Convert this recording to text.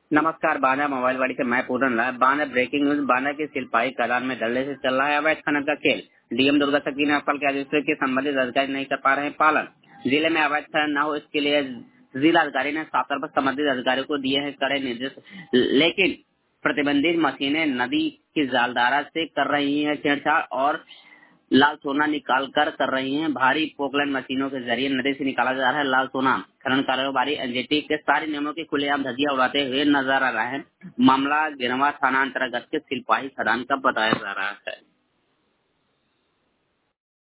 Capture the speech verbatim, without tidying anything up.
नमस्कार। बांदा मोबाइल वाड़ी से मैं पूरन लाल। Banda breaking news. बांदा की सिलपाही खदान में धड़ल्ले से चल रहा है अवैध खनन का खेल। डीएम दुर्गा शक्ति ने अफल के आदेश के संबंधित अधिकारी नहीं कर पा रहे हैं पालन। जिले में अवैध खनन न हो इसके लिए जिला अधिकारी ने साफ तौर पर संबंधित अधिकारियों को दिए हैं कड़े निर्देश, लेकिन प्रतिबंधित मशीनें नदी की जालधारा से कर रही है छेड़छाड़ और लाल सोना निकाल कर कर रही हैं। भारी पोकलैंड मशीनों के जरिए नदी से निकाला जा रहा है लाल सोना। खनन कारोबारी एनजीटी के सारे नियमों की खुलेआम धज्जियां उड़ाते हुए नजर आ रहे हैं। मामला गिरवा थाना अंतर्गत के सिलपाही खदान का बताया जा रहा है।